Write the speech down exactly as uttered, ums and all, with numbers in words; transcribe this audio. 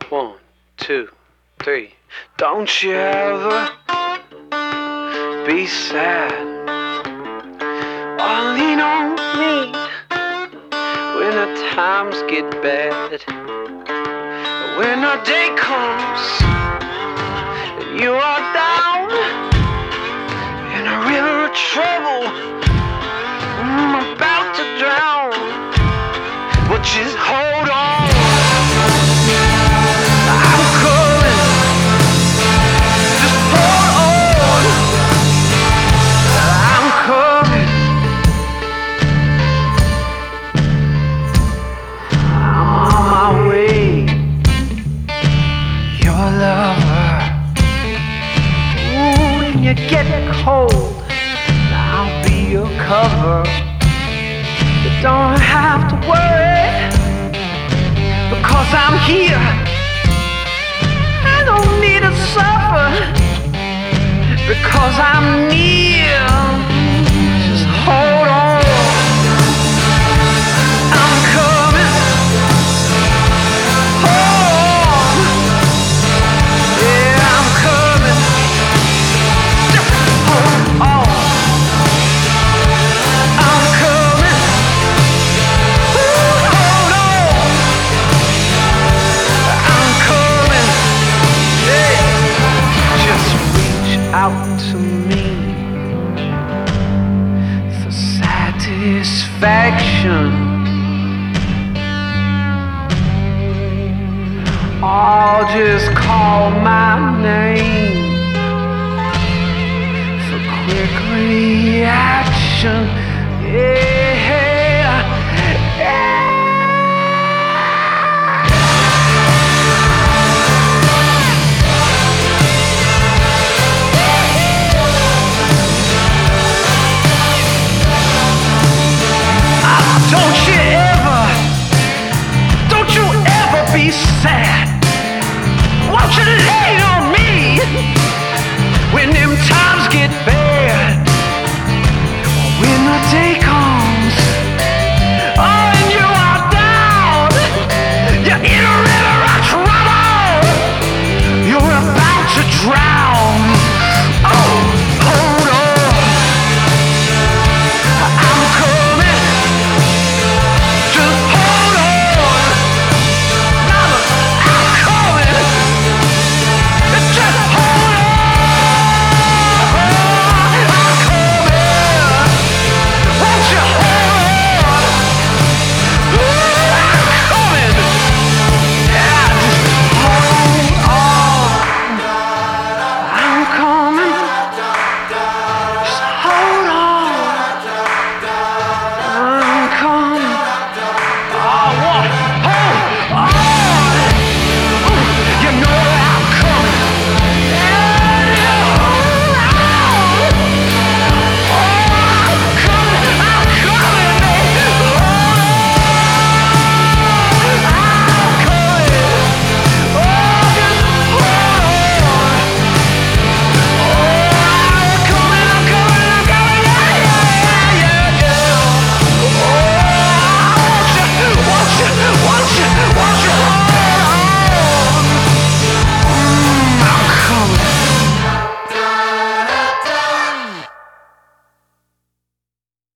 One, two, three. Don't you ever be sad or lean on me when the times get bad. When the day comes and you are down in a river of trouble, I'm about to drown, but just hold on. You get cold, I'll be your cover. You don't have to worry, because I'm here. I don't need to suffer, because I'm near. Just hold on, I'm coming. Hold on, yeah, I'm coming. Out to me for satisfaction, or just call my name for quick reaction. Yeah.